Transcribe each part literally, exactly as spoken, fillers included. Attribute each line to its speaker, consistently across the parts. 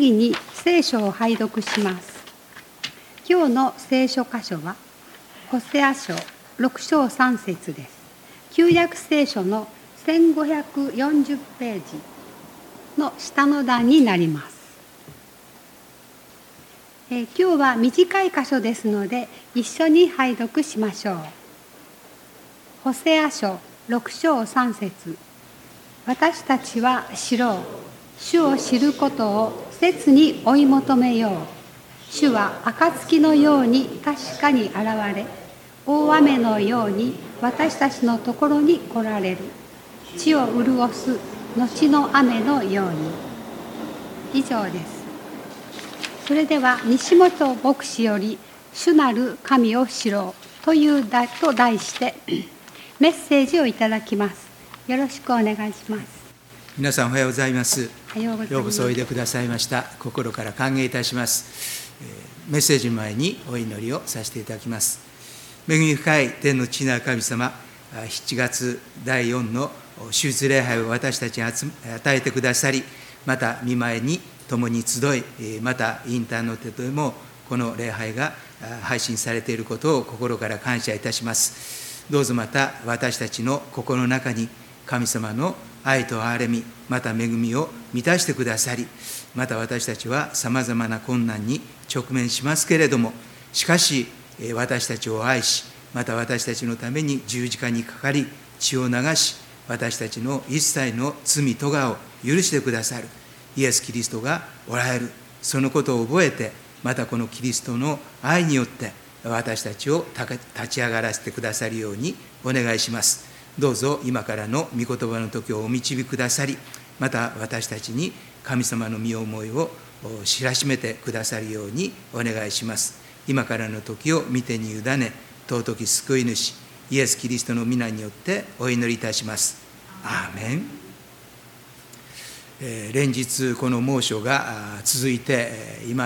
Speaker 1: 次に聖書を拝読します。今日の聖書箇所はホセア書ろく章さん節です。旧約聖書のせんごひゃくよんじゅうページの下の段になります。えー、今日は短い箇所ですので一緒に拝読しましょう。ホセア書ろく章さん節。私たちは知ろう。主を知ることを切に追い求めよう。主は暁のように確かに現れ、大雨のように私たちのところに来られる。地を潤す後の雨のように。以上です。それでは西本牧師より主なる神を知ろうという題と題してメッセージをいただきます。よろしくお願いします。
Speaker 2: 皆さんおはようございます。
Speaker 1: おはようございます。
Speaker 2: ようこそおいでくださいました。心から歓迎いたします。メッセージの前にお祈りをさせていただきます。恵み深い天の父なる神様、しちがつだいよんの手術礼拝を私たちに与えてくださり、また御前に共に集い、またインターネットでもこの礼拝が配信されていることを心から感謝いたします。どうぞまた私たちの心の中に神様の愛と憐れみ、また恵みを満たしてくださり、また私たちはさまざまな困難に直面しますけれども、しかし私たちを愛し、また私たちのために十字架にかかり血を流し、私たちの一切の罪咎を許してくださるイエス・キリストがおられる。そのことを覚えて、またこのキリストの愛によって私たちを立ち上がらせてくださるようにお願いします。どうぞ今からの御言葉の時をお導きくださり、また私たちに神様の御思いを知らしめてくださるようにお願いします。今からの時を御手に委ね、尊き救い主イエス・キリストの皆によってお祈りいたします。アーメン。えー、連日この猛暑が続いています。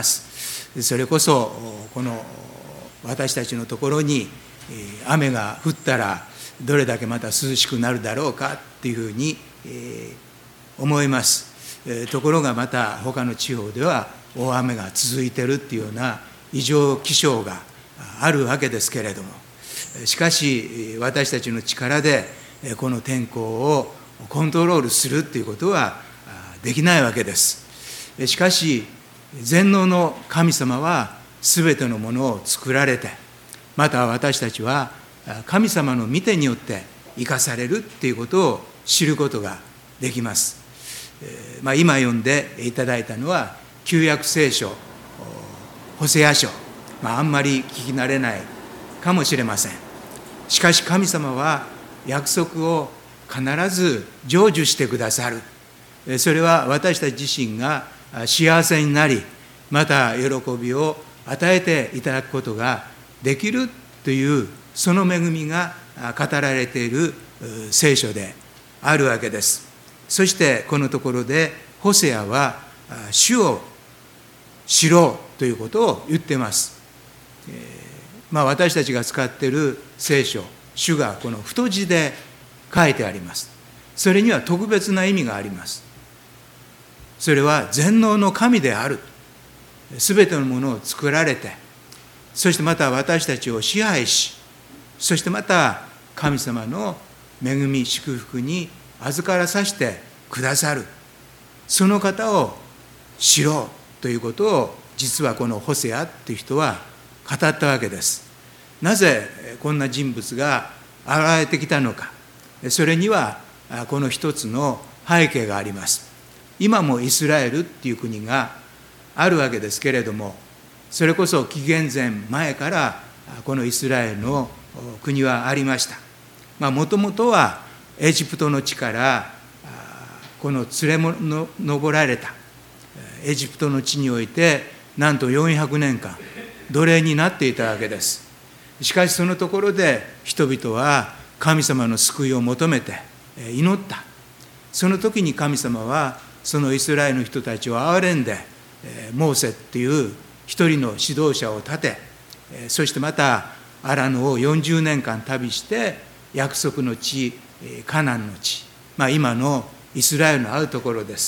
Speaker 2: それこそこの私たちのところに雨が降ったらどれだけまた涼しくなるだろうかっていうふうに思います。ところがまた他の地方では大雨が続いているっていうような異常気象があるわけですけれども、しかし私たちの力でこの天候をコントロールするっていうことはできないわけです。しかし全能の神様は全てのものを作られて、また私たちは神様の御手によって生かされるっていうことを知ることができます。えーまあ、今読んでいただいたのは旧約聖書ホセア書、まあ、あんまり聞き慣れないかもしれません。しかし神様は約束を必ず成就してくださる。それは私たち自身が幸せになり、また喜びを与えていただくことができるというその恵みが語られている聖書であるわけです。そしてこのところでホセアは主を知ろうということを言っています。えーまあ、私たちが使っている聖書、主がこの太字で書いてあります。それには特別な意味があります。それは全能の神である。すべてのものを作られて、そしてまた私たちを支配し、そしてまた神様の恵み祝福に預からさせてくださる、その方を知ろうということを実はこのホセアという人は語ったわけです。なぜこんな人物が現れてきたのか。それにはこの一つの背景があります。今もイスラエルっていう国があるわけですけれども、それこそ紀元前前からこのイスラエルの国はありました。まあもともとはエジプトの地からこの連れの上られたエジプトの地においてなんとよんひゃくねんかん奴隷になっていたわけです。しかしそのところで人々は神様の救いを求めて祈った。その時に神様はそのイスラエルの人たちを憐れんでモーセっていう一人の指導者を立て、そしてまたアラノをよんじゅうねんかん旅して約束の地カナンの地、まあ、今のイスラエルのあるところです。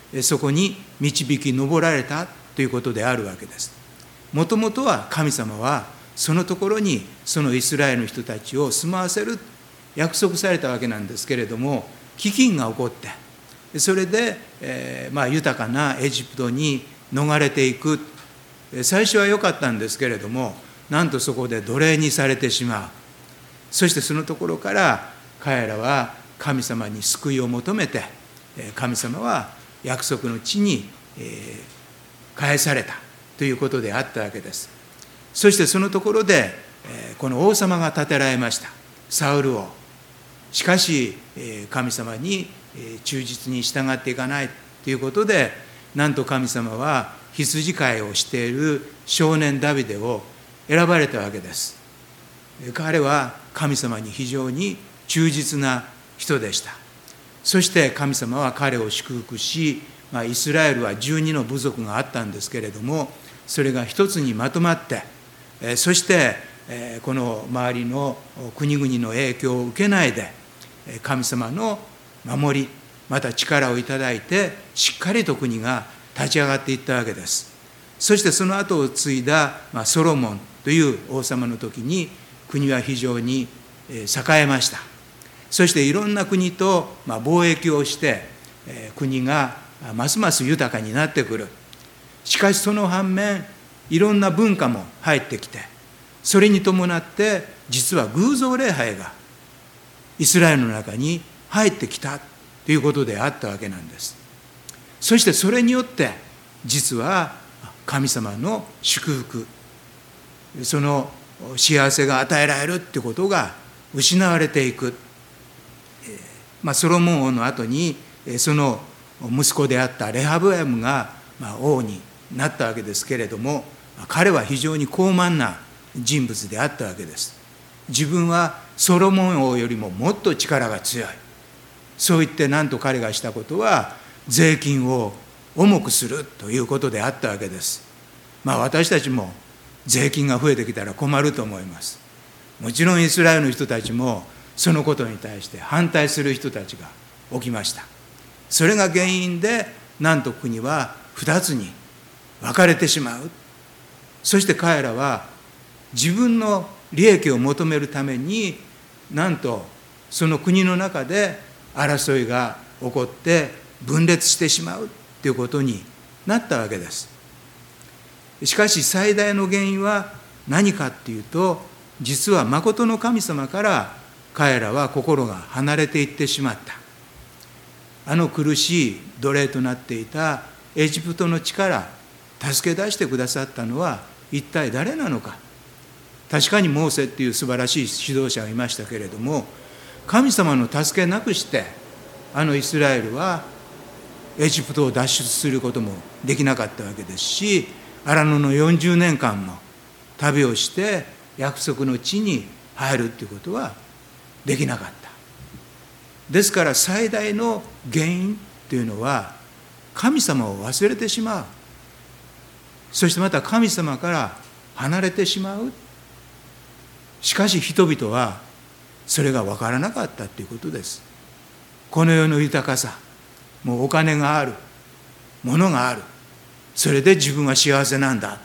Speaker 2: そこに導き上られたということであるわけです。もともとは神様はそのところにそのイスラエルの人たちを住まわせる約束されたわけなんですけれども、飢饉が起こって、それで、えーまあ、豊かなエジプトに逃れていく。最初は良かったんですけれども、なんとそこで奴隷にされてしまう。そしてそのところから彼らは神様に救いを求めて、神様は約束の地に返されたということであったわけです。そしてそのところでこの王様が立てられました、サウル王。しかし神様に忠実に従っていかないということで、なんと神様は羊飼いをしている少年ダビデを選ばれたわけです。彼は神様に非常に忠実な人でした。そして神様は彼を祝福し、まあ、イスラエルはじゅうにの部族があったんですけれども、それが一つにまとまって、そしてこの周りの国々の影響を受けないで、神様の守りまた力をいただいて、しっかりと国が立ち上がっていったわけです。そしてその後を継いだ、まあ、ソロモンという王様の時に国は非常に栄えました。そしていろんな国と、まあ、貿易をして、えー、国がますます豊かになってくる。しかしその反面、いろんな文化も入ってきて、それに伴って実は偶像礼拝がイスラエルの中に入ってきたということであったわけなんです。そしてそれによって実は神様の祝福、その幸せが与えられるということが失われていく。まあ、ソロモン王の後にその息子であったレハブヤムが王になったわけですけれども、彼は非常に高慢な人物であったわけです。自分はソロモン王よりももっと力が強い。そう言ってなんと彼がしたことは税金を重くするということであったわけです。まあ私たちも税金が増えてきたら困ると思います。もちろんイスラエルの人たちもそのことに対して反対する人たちが起きました。それが原因でなんと国は二つに分かれてしまう。そして彼らは自分の利益を求めるためになんとその国の中で争いが起こって分裂してしまうということになったわけです。しかし最大の原因は何かっていうと、実は真の神様から彼らは心が離れていってしまった。あの苦しい奴隷となっていたエジプトの地から助け出してくださったのは一体誰なのか。確かにモーセっていう素晴らしい指導者がいましたけれども、神様の助けなくしてあのイスラエルはエジプトを脱出することもできなかったわけですし、荒野のよんじゅうねんかんも旅をして約束の地に入るということはできなかった。ですから最大の原因というのは神様を忘れてしまう。そしてまた神様から離れてしまう。しかし人々はそれが分からなかったということです。この世の豊かさ、もうお金がある、物がある、それで自分は幸せなんだ。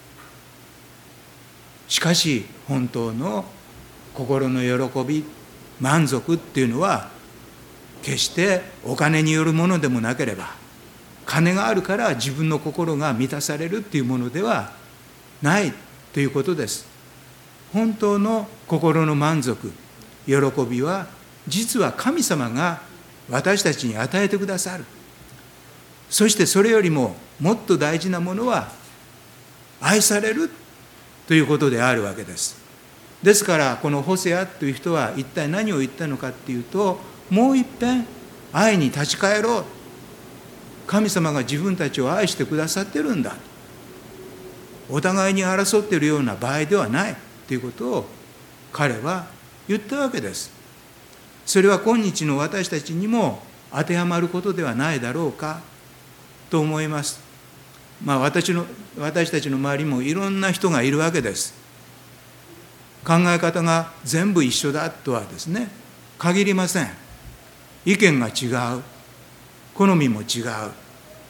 Speaker 2: しかし本当の心の喜び、満足っていうのは決してお金によるものでもなければ、金があるから自分の心が満たされるっていうものではないということです。本当の心の満足、喜びは実は神様が私たちに与えてくださる。そしてそれよりももっと大事なものは愛されるということであるわけです。ですからこのホセアという人は一体何を言ったのかっていうと、もう一遍愛に立ち返ろう。神様が自分たちを愛してくださってるんだ。お互いに争っているような場合ではないということを彼は言ったわけです。それは今日の私たちにも当てはまることではないだろうかと思います。まあ私の、私たちの周りもいろんな人がいるわけです。考え方が全部一緒だとはですね、限りません。意見が違う、好みも違う。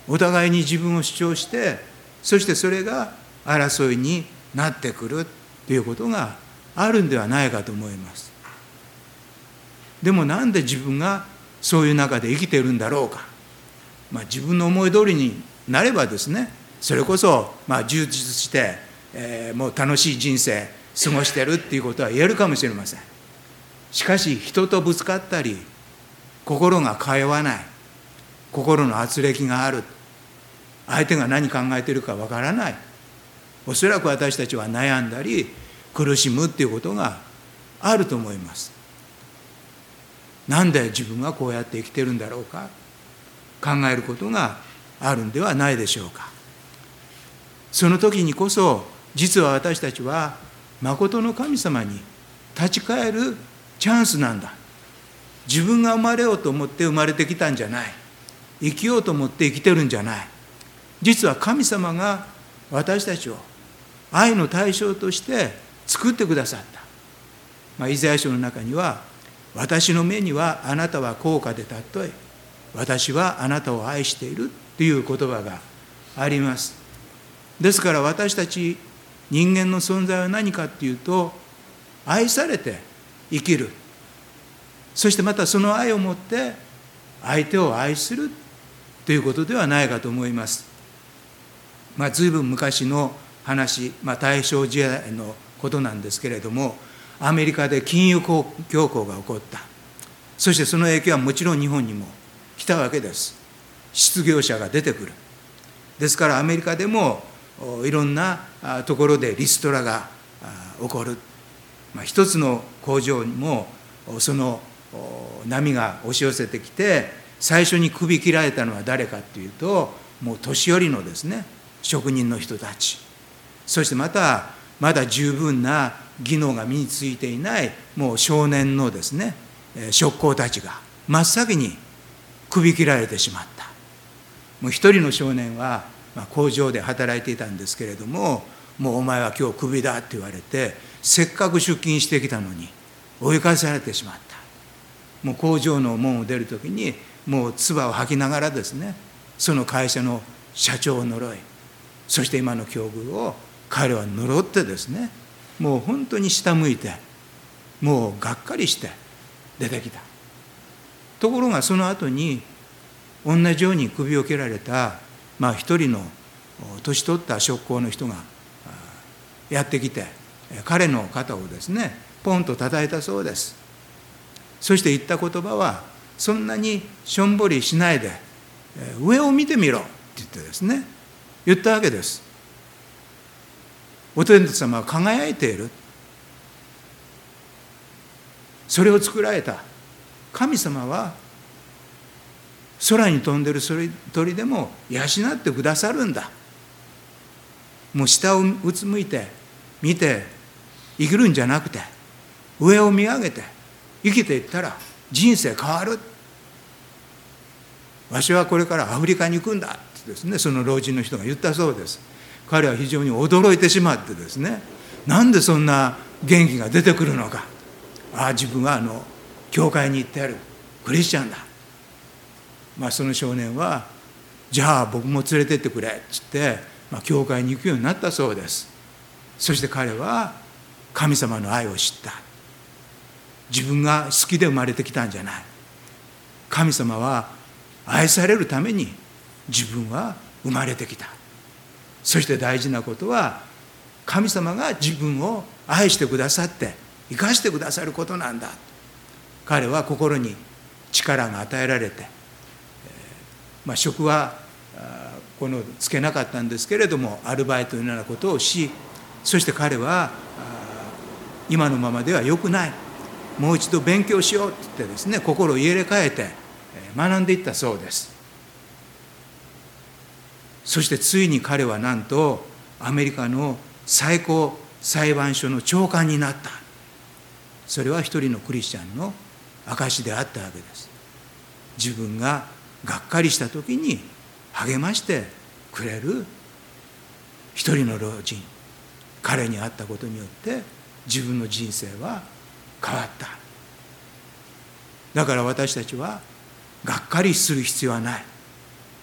Speaker 2: お互いに自分を主張して、そしてそれが争いになってくるということがあるんではないかと思います。でもなんで自分がそういう中で生きているんだろうか。まあ、自分の思い通りになればですね、それこそまあ充実して、えー、もう楽しい人生過ごしてるっていうことは言えるかもしれません。しかし人とぶつかったり、心が通わない、心の軋轢がある、相手が何考えているかわからない、おそらく私たちは悩んだり苦しむっていうことがあると思います。なんで自分はこうやって生きてるんだろうか、考えることがあるんではないでしょうか。その時にこそ、実は私たちは真の神様に立ち返るチャンスなんだ。自分が生まれようと思って生まれてきたんじゃない。生きようと思って生きてるんじゃない。実は神様が私たちを愛の対象として作ってくださった。まあ、イザヤ書の中には、私の目にはあなたは高価で尊い、私はあなたを愛しているという言葉があります。ですから私たち人間の存在は何かっていうと、愛されて生きる、そしてまたその愛をもって相手を愛するということではないかと思います。まあ、随分昔の話、まあ、大正時代のことなんですけれども、アメリカで金融恐慌が起こった。そしてその影響はもちろん日本にも来たわけです。失業者が出てくる。ですからアメリカでもいろんなところでリストラが起こる。まあ、一つの工場にもその波が押し寄せてきて、最初に首切られたのは誰かというと、もう年寄りのですね、職人の人たち、そしてまたまだ十分な技能が身についていないもう少年のですね、職工たちが真っ先に首切られてしまった。もう一人の少年は、まあ、工場で働いていたんですけれども、もうお前は今日クビだって言われて、せっかく出勤してきたのに追い返されてしまった。もう工場の門を出るときにもう唾を吐きながらですね、その会社の社長を呪い、そして今の境遇を彼は呪ってですね、もう本当に下向いて、もうがっかりして出てきた。ところがその後に同じように首を切られた、まあ、一人の年取った職工の人がやってきて、彼の肩をですねポンと叩いたそうです。そして言った言葉は、そんなにしょんぼりしないで上を見てみろって言ってですね、言ったわけです。お天道様は輝いている。それを作られた神様は空に飛んでる鳥でも養ってくださるんだ。もう下をうつむいて見て生きるんじゃなくて、上を見上げて生きていったら人生変わる。わしはこれからアフリカに行くんだってですね、その老人の人が言ったそうです。彼は非常に驚いてしまってですね、なんでそんな元気が出てくるのか。ああ、自分はあの教会に行ってやるクリスチャンだ。まあ、その少年はじゃあ僕も連れてってくれって言って、まあ、教会に行くようになったそうです。そして彼は神様の愛を知った。自分が好きで生まれてきたんじゃない。神様は愛されるために自分は生まれてきた。そして大事なことは、神様が自分を愛してくださって生かしてくださることなんだ。彼は心に力が与えられて、まあ、職はこのつけなかったんですけれども、アルバイトのようなことをし、そして彼は今のままでは良くない、もう一度勉強しようって言ってですね、心を入れ替えて学んでいったそうです。そしてついに彼はなんとアメリカの最高裁判所の長官になった。それは一人のクリスチャンの証であったわけです。自分ががっかりした時に励ましてくれる一人の老人、彼に会ったことによって自分の人生は変わった。だから私たちはがっかりする必要はない。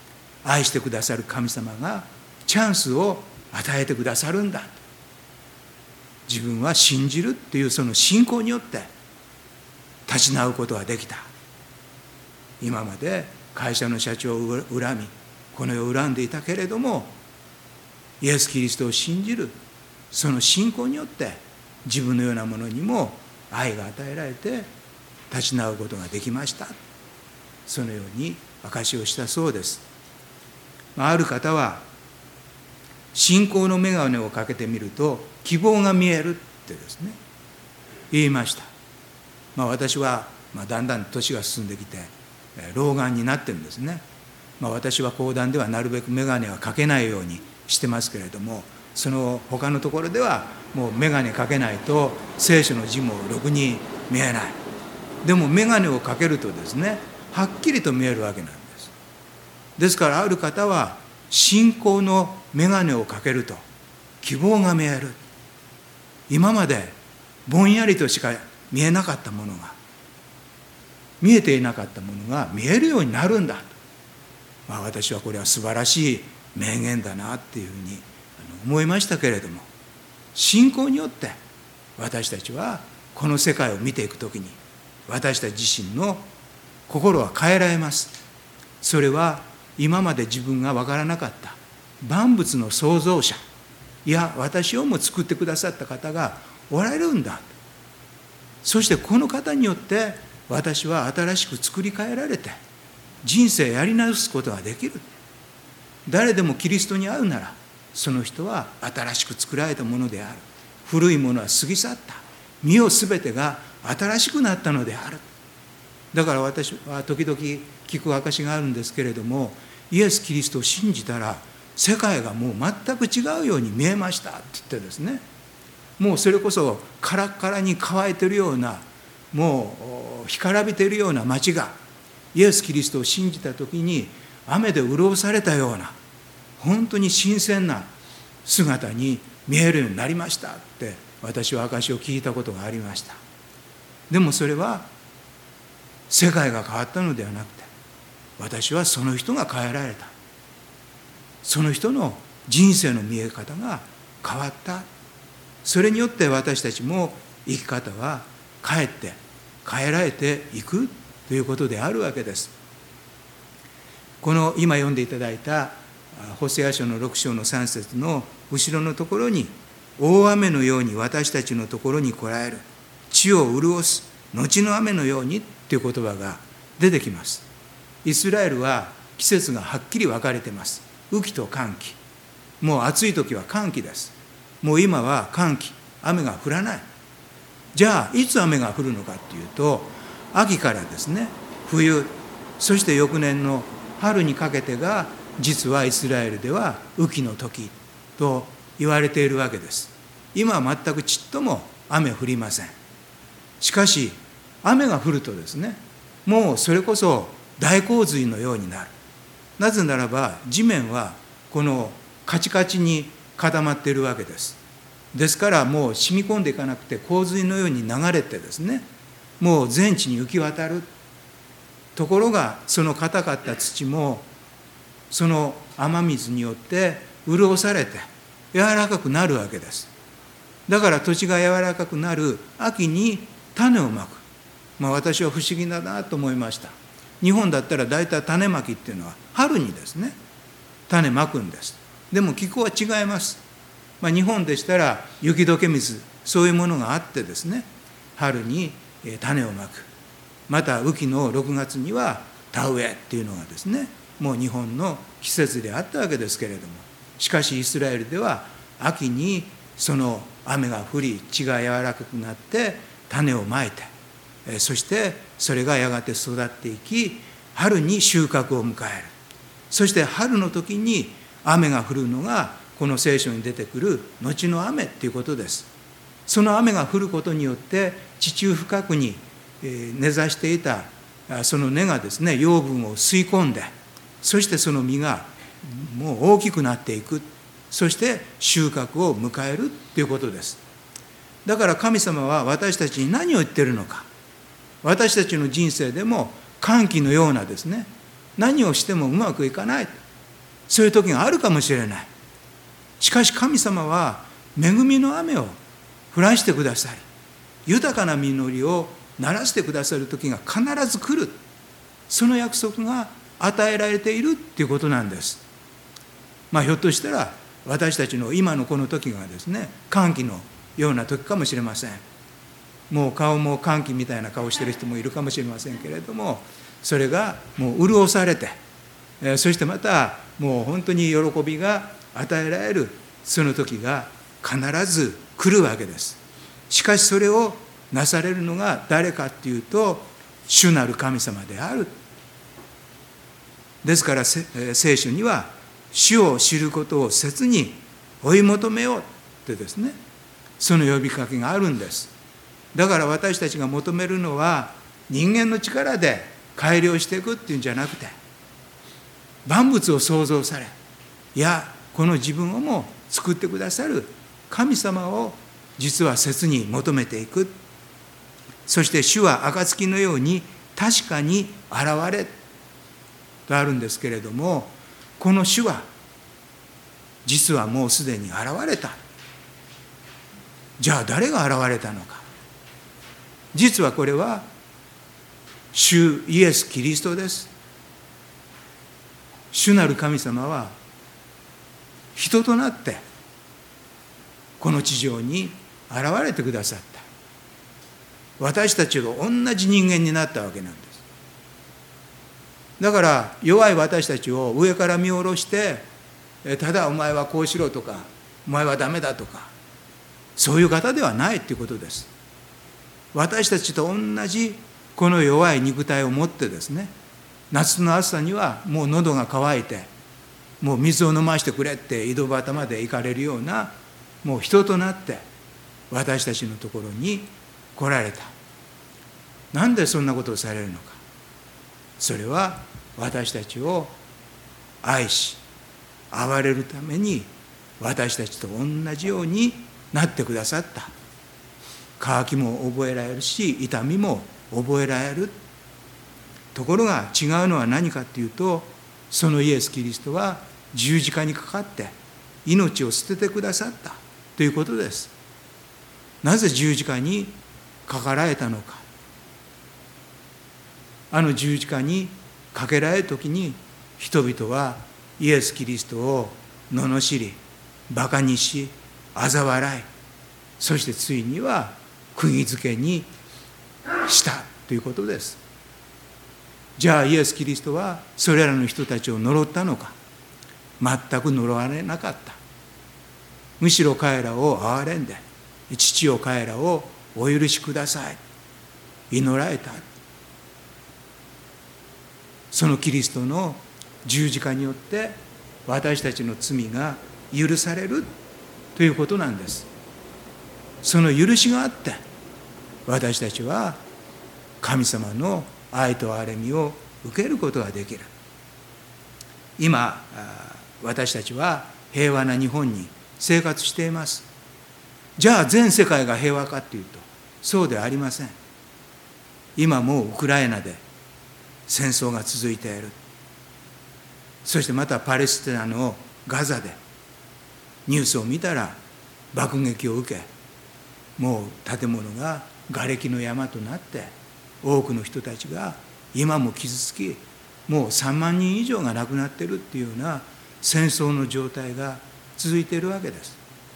Speaker 2: 愛してくださる神様がチャンスを与えてくださるんだ。自分は信じるっていうその信仰によって立ち直ることができた。今まで会社の社長を恨み、この世を恨んでいたけれども、イエス・キリストを信じるその信仰によって自分のようなものにも愛が与えられて立ち直ることができました。そのように証しをしたそうです。ある方は信仰の眼鏡をかけてみると希望が見えるってですね言いました。まあ、私は、まあ、だんだん年が進んできて老眼になってるんですね。まあ、私は講談ではなるべく眼鏡はかけないようにしてますけれども、その他のところではもう眼鏡かけないと聖書の字もろくに見えない。でも眼鏡をかけるとですねはっきりと見えるわけなんです。ですからある方は信仰の眼鏡をかけると希望が見える。今までぼんやりとしか見えなかったものが、見えていなかったものが見えるようになるんだと。まあ、私はこれは素晴らしい名言だなっていうふうに思いましたけれども、信仰によって私たちはこの世界を見ていくときに私たち自身の心は変えられます。それは今まで自分が分からなかった万物の創造者、いや私をも作ってくださった方がおられるんだ。そしてこの方によって私は新しく作り変えられて人生やり直すことができる。誰でもキリストに会うならその人は新しく作られたものである。古いものは過ぎ去った。身をすべてが新しくなったのである。だから私は時々聞く証があるんですけれども、イエス・キリストを信じたら世界がもう全く違うように見えましたって言ってですね、もうそれこそカラッカラに乾いているような、もう干からびているような街がイエス・キリストを信じた時に雨で潤されたような本当に新鮮な姿に見えるようになりましたって私は証を聞いたことがありました。でもそれは世界が変わったのではなくて、私はその人が変えられた。その人の人生の見え方が変わった。それによって私たちも生き方は変えて変えられていくということであるわけです。この今読んでいただいたホセア書のろく章のさん節の後ろのところに、大雨のように私たちのところに来られる、地を潤す後の雨のようにという言葉が出てきます。イスラエルは季節がはっきり分かれています。雨季と乾季。もう暑い時は乾季です。もう今は乾季、雨が降らない。じゃあいつ雨が降るのかというと、秋からですね冬、そして翌年の春にかけてが実はイスラエルでは雨季の時と言われているわけです。今は全くちっとも雨降りません。しかし雨が降るとですね、もうそれこそ大洪水のようになる。なぜならば地面はこのカチカチに固まっているわけです。ですからもう染み込んでいかなくて洪水のように流れてですね、もう全地に行き渡る。ところがその硬かった土もその雨水によって潤されて柔らかくなるわけです。だから土地が柔らかくなる秋に種をまく。まあ私は不思議だなと思いました。日本だったら大体種まきっていうのは春にですね種まくんです。でも気候は違います。まあ、日本でしたら雪解け水、そういうものがあってですね、春に種をまく。また雨季のろくがつには田植えっていうのがですね、もう日本の季節であったわけですけれども、しかしイスラエルでは秋にその雨が降り地が柔らかくなって種をまいて、そしてそれがやがて育っていき春に収穫を迎える。そして春の時に雨が降るのがこの聖書に出てくる後の雨っていうことです。その雨が降ることによって地中深くに根ざしていたその根がですね養分を吸い込んで、そしてその実がもう大きくなっていく。そして収穫を迎えるということです。だから神様は私たちに何を言っているのか。私たちの人生でも乾季のようなですね、何をしてもうまくいかない。 そういう時があるかもしれない。しかし神様は恵みの雨を降らしてくださり、豊かな実りをならしてくださる時が必ず来る。その約束が与えられているということなんです。まあひょっとしたら私たちの今のこの時がですね、乾季のような時かもしれません。もう顔も乾季みたいな顔してる人もいるかもしれませんけれども、それがもう潤されて、えー、そしてまたもう本当に喜びが与えられるその時が必ず来るわけです。しかしそれをなされるのが誰かっていうと、主なる神様である。ですから聖書には、主を知ることを切に追い求めようってですね、その呼びかけがあるんです。だから私たちが求めるのは、人間の力で改良していくっていうんじゃなくて、万物を創造され、いやこの自分をも作ってくださる神様を実は切に求めていく。そして主は暁のように確かに現れとあるんですけれども、この主は実はもうすでに現れた。じゃあ誰が現れたのか。実はこれは主イエス・キリストです。主なる神様は人となってこの地上に現れてくださった。私たちが同じ人間になったわけなんです。だから弱い私たちを上から見下ろして、ただお前はこうしろとか、お前はダメだとか、そういう方ではないということです。私たちと同じこの弱い肉体を持ってですね、夏の暑さにはもう喉が渇いて、もう水を飲ましてくれって井戸端まで行かれるような、もう人となって私たちのところに来られた。なんでそんなことをされるのか。それは私たちを愛し憐れるために、私たちと同じようになってくださった。渇きも覚えられるし、痛みも覚えられる。ところが違うのは何かというと、そのイエス・キリストは十字架にかかって命を捨ててくださったということです。なぜ十字架にかかられたのか。あの十字架にかけられるときに、人々はイエス・キリストを罵り、バカにし、嘲笑い、そしてついには釘付けにしたということです。じゃあイエス・キリストはそれらの人たちを呪ったのか。全く呪われなかった。むしろ彼らを憐れんで、父よ彼らをお許しください、祈られた。そのキリストの十字架によって私たちの罪が許されるということなんです。その許しがあって私たちは神様の愛と憐れみを受けることができる。今私たちは平和な日本に生活しています。じゃあ全世界が平和かというとそうではありません。今もうウクライナで戦争が続いている。そしてまたパレスチナのガザでニュースを見たら爆撃を受け、もう建物が瓦礫の山となって多くの人たちが今も傷つき、もうさんまんにん以上が亡くなっているっていうような戦争の状態が続いているわけです。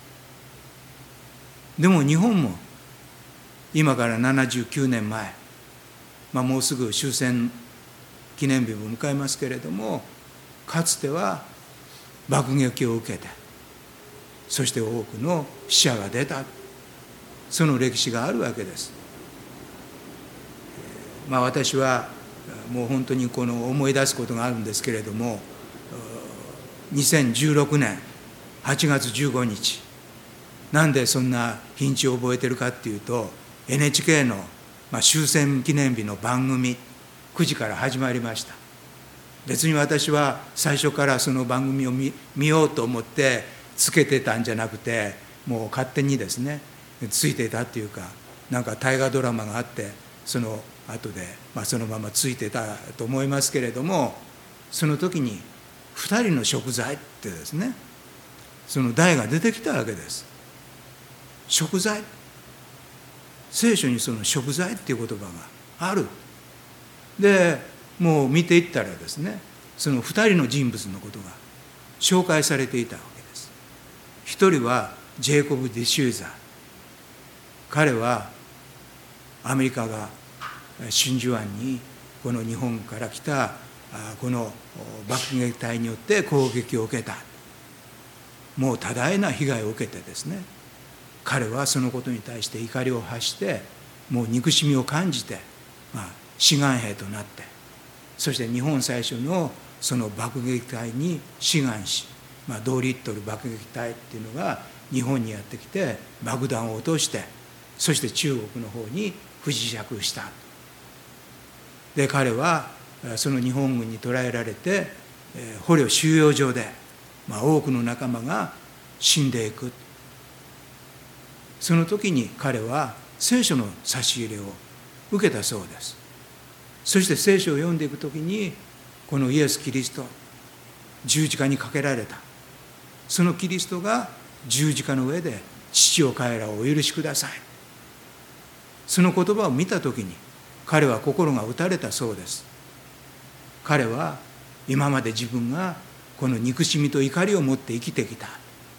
Speaker 2: でも日本も今からななじゅうきゅうねんまえ、まあ、もうすぐ終戦記念日を迎えますけれども、かつては爆撃を受けて、そして多くの死者が出た、その歴史があるわけです。まあ、私はもう本当にこの思い出すことがあるんですけれども、にせんじゅうろくねんはちがつじゅうごにち、なんでそんな日にちを覚えてるかっていうと、 エヌエイチケー の終戦記念日の番組くじから始まりました。別に私は最初からその番組を 見, 見ようと思ってつけてたんじゃなくて、もう勝手にですねついてたっていうか、なんか大河ドラマがあってその後で、まあ、そのままついてたと思いますけれども、その時にふたりの食材ってですね、その題が出てきたわけです。食材、聖書にその食材っていう言葉がある。でもう見ていったらですね、そのふたりの人物のことが紹介されていたわけです。一人はジェイコブ・ディシューザー。彼はアメリカが真珠湾にこの日本から来たこの爆撃隊によって攻撃を受けた。もう多大な被害を受けてですね、彼はそのことに対して怒りを発して、もう憎しみを感じて、まあ、志願兵となって、そして日本最初のその爆撃隊に志願し、まあ、同リットル爆撃隊っていうのが日本にやってきて爆弾を落として、そして中国の方に不時着した。で彼はその日本軍に捕らえられて捕虜収容所で、まあ、多くの仲間が死んでいく。その時に彼は聖書の差し入れを受けたそうです。そして聖書を読んでいく時に、このイエス・キリスト、十字架にかけられたそのキリストが十字架の上で、父よ彼らをお許しください、その言葉を見た時に彼は心が打たれたそうです。彼は今まで自分がこの憎しみと怒りを持って生きてきた。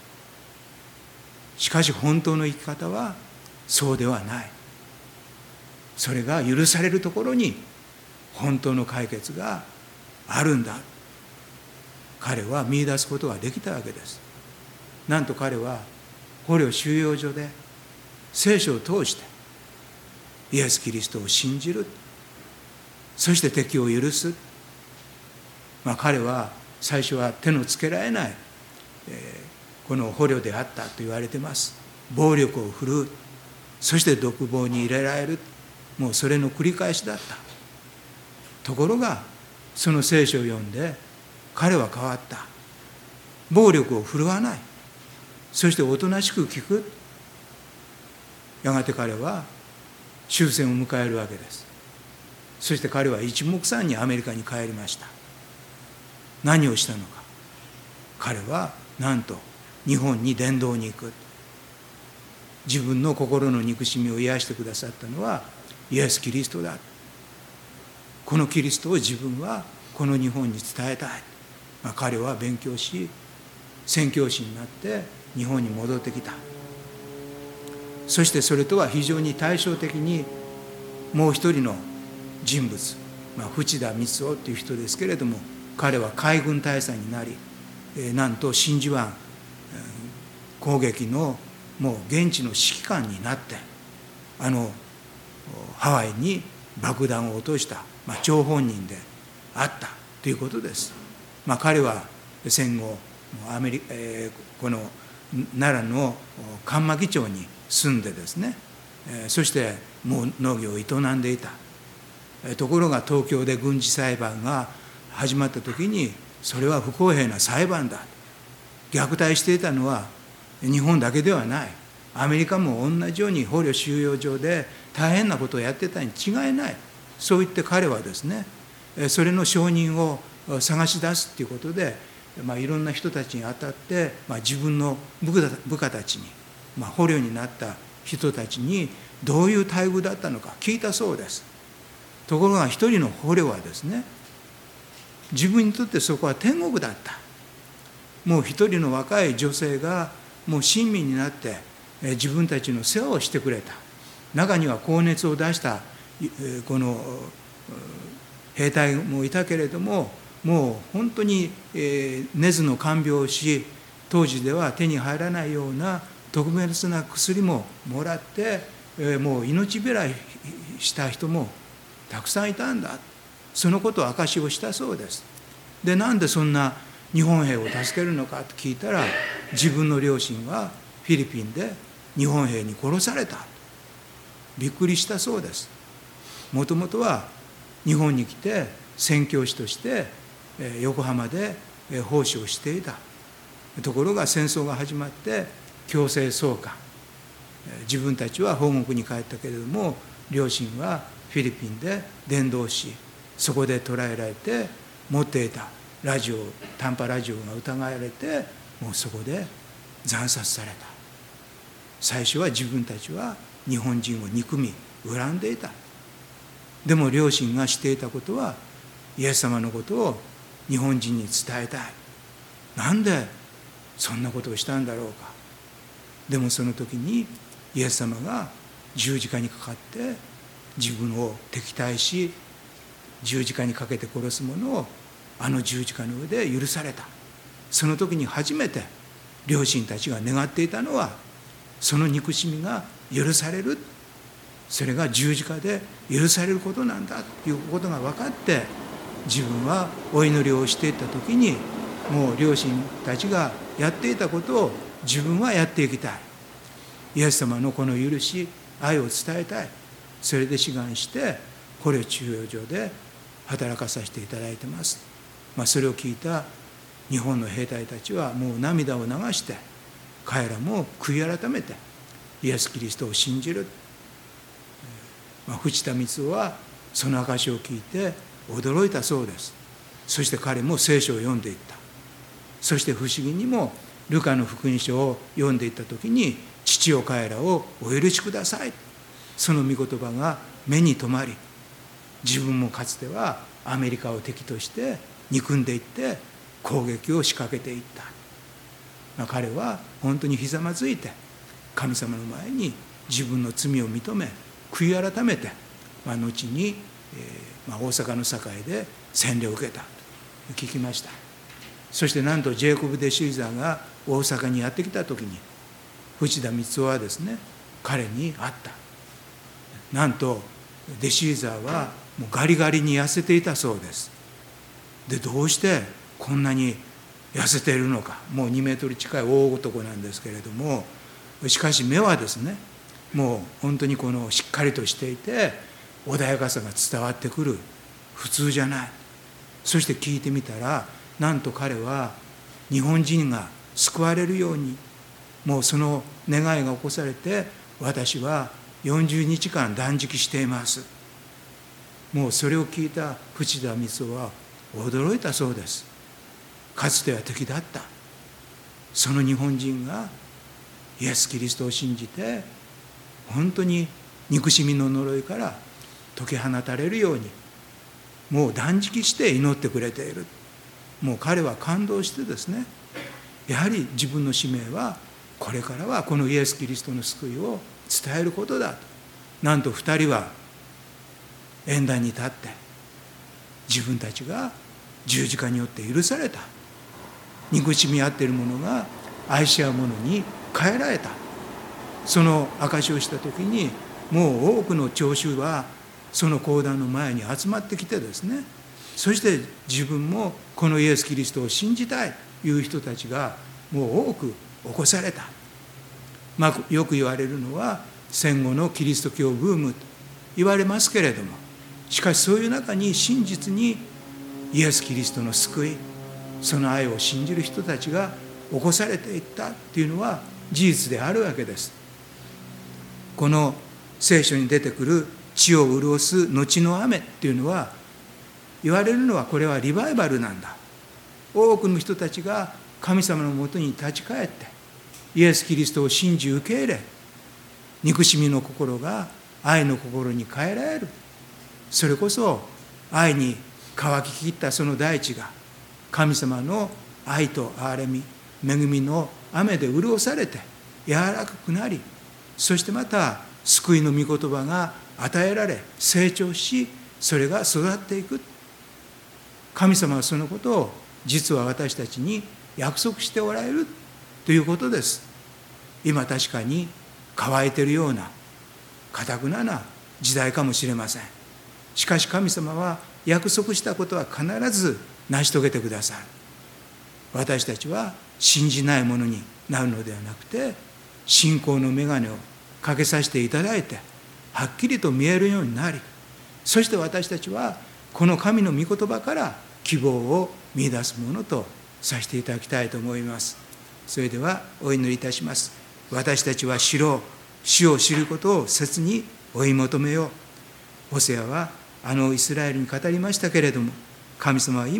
Speaker 2: しかし本当の生き方はそうではない。それが許されるところに本当の解決があるんだ。彼は見出すことができたわけです。なんと彼は捕虜収容所で聖書を通してイエス・キリストを信じる。そして敵を許す。まあ、彼は最初は手のつけられない、えー、この捕虜であったと言われています。暴力を振るう。そして独房に入れられる。もうそれの繰り返しだった。ところがその聖書を読んで彼は変わった。暴力を振るわない。そしておとなしく聞く。やがて彼は終戦を迎えるわけです。そして彼は一目散にアメリカに帰りました。何をしたのか。彼はなんと日本に伝道に行く。自分の心の憎しみを癒してくださったのはイエス・キリストだ。このキリストを自分はこの日本に伝えたい。まあ、彼は勉強し宣教師になって日本に戻ってきた。そしてそれとは非常に対照的にもう一人の人物、まあ、淵田光雄という人ですけれども、彼は海軍大佐になり、えー、なんと真珠湾、えー、攻撃のもう現地の指揮官になって、あのハワイに爆弾を落とした、まあ、張本人であったということです。まあ、彼は戦後アメリ、えー、この奈良の上牧町に住んでですね、えー、そしてもう農業を営んでいた。ところが東京で軍事裁判が始まった時に、それは不公平な裁判だ。虐待していたのは日本だけではない。アメリカも同じように捕虜収容所で大変なことをやってたに違いない。そう言って彼はですね、それの証人を探し出すということで、まあ、いろんな人たちに当たって、まあ、自分の部下、部下たちに、まあ、捕虜になった人たちにどういう待遇だったのか聞いたそうです。ところが一人の捕虜はですね、自分にとってそこは天国だった。もう一人の若い女性がもう親身になって自分たちの世話をしてくれた。中には高熱を出したこの兵隊もいたけれども、もう本当に熱の看病をし、当時では手に入らないような特別な薬ももらって、もう命拾いした人もたくさんいたんだ。そのことを証しをしたそうです。で、なんでそんな日本兵を助けるのかと聞いたら、自分の両親はフィリピンで日本兵に殺された。びっくりしたそうです。もともとは日本に来て宣教師として横浜で奉仕をしていた。ところが戦争が始まって強制送還。自分たちは本国に帰ったけれども、両親はフィリピンで伝道し、そこで捕らえられて持っていたラジオ短波ラジオが疑われて、もうそこで惨殺された。最初は自分たちは日本人を憎み恨んでいた。でも両親がしていたことは、イエス様のことを日本人に伝えたい。なんでそんなことをしたんだろうか。でもその時にイエス様が十字架にかかって自分を敵対し、十字架にかけて殺す者をあの十字架の上で許された。その時に初めて両親たちが願っていたのは、その憎しみが許される、それが十字架で許されることなんだということが分かって、自分はお祈りをしていった時に、もう両親たちがやっていたことを自分はやっていきたい。イエス様のこの許し、愛を伝えたい。それで志願して捕虜収容所で働かさせていただいています。まあ、それを聞いた日本の兵隊たちはもう涙を流して、彼らも悔い改めてイエス・キリストを信じる。まあ、藤田光雄はその証を聞いて驚いたそうです。そして彼も聖書を読んでいった。そして不思議にもルカの福音書を読んでいった時に、父よ彼らをお許しください、その御言葉が目に留まり、自分もかつてはアメリカを敵として憎んでいって攻撃を仕掛けていった。まあ、彼は本当にひざまずいて神様の前に自分の罪を認め悔い改めて、まあ、後に、えーまあ、大阪の堺で洗礼を受けたと聞きました。そしてなんとジェイコブ・デ・シーザーが大阪にやってきた時に、藤田光雄はですね、彼に会った。なんとデ・シーザーはもうガリガリに痩せていたそうです。で、どうしてこんなに痩せているのか。もうにメートル近い大男なんですけれども、しかし目はですね、もう本当にこのしっかりとしていて穏やかさが伝わってくる。普通じゃない。そして聞いてみたら、なんと彼は日本人が救われるように、もうその願いが起こされて、私はよんじゅうにちかん断食しています。もうそれを聞いた藤田光雄は驚いたそうです。かつては敵だったその日本人がイエス・キリストを信じて、本当に憎しみの呪いから解き放たれるように、もう断食して祈ってくれている。もう彼は感動してですね、やはり自分の使命はこれからはこのイエス・キリストの救いを伝えることだと。なんと二人は演壇に立って、自分たちが十字架によって許された、憎しみ合っている者が愛し合う者に変えられた、その証しをした時に、もう多くの聴衆はその講談の前に集まってきてですね、そして自分もこのイエス・キリストを信じたいという人たちがもう多く起こされた。まあ、よく言われるのは戦後のキリスト教ブームと言われますけれども、しかしそういう中に真実にイエス・キリストの救い、その愛を信じる人たちが起こされていったというのは事実であるわけです。この聖書に出てくる地を潤す後の雨っていうのは、言われるのはこれはリバイバルなんだ。多くの人たちが神様のもとに立ち返ってイエス・キリストを信じ受け入れ、憎しみの心が愛の心に変えられる。それこそ愛に乾ききったその大地が神様の愛と憐れみ、恵みの雨で潤されて柔らかくなり、そしてまた救いの御言葉が与えられ成長し、それが育っていく。神様はそのことを実は私たちに約束しておられるということです。今確かに乾いているような堅くなな時代かもしれません。しかし神様は約束したことは必ず成し遂げてくださる。私たちは信じないものになるのではなくて、信仰の眼鏡をかけさせていただいて、はっきりと見えるようになり、そして私たちはこの神の御言葉から希望を見出すものとさせていただきたいと思います。それではお祈りいたします。私たちは知ろう、主を知ることを切に追い求めよう。ホセアはあのイスラエルに語りましたけれども、神様は今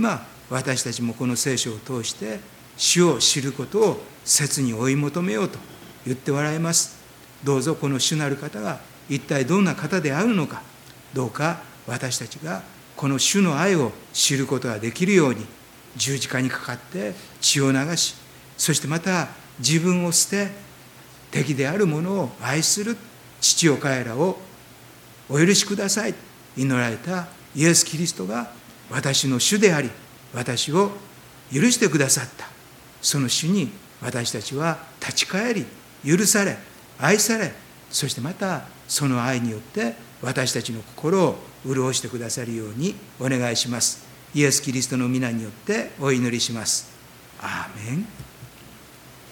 Speaker 2: 私たちもこの聖書を通して主を知ることを切に追い求めようと言っておられます。どうぞこの主なる方が一体どんな方であるのか、どうか私たちがこの主の愛を知ることができるように、十字架にかかって血を流し、そしてまた自分を捨て敵である者を愛する父よ彼らをお許しください祈られたイエス・キリストが私の主であり、私を許してくださった。その主に私たちは立ち返り、許され、愛され、そしてまたその愛によって私たちの心を潤してくださるようにお願いします。イエス・キリストの皆によってお祈りします。アーメン。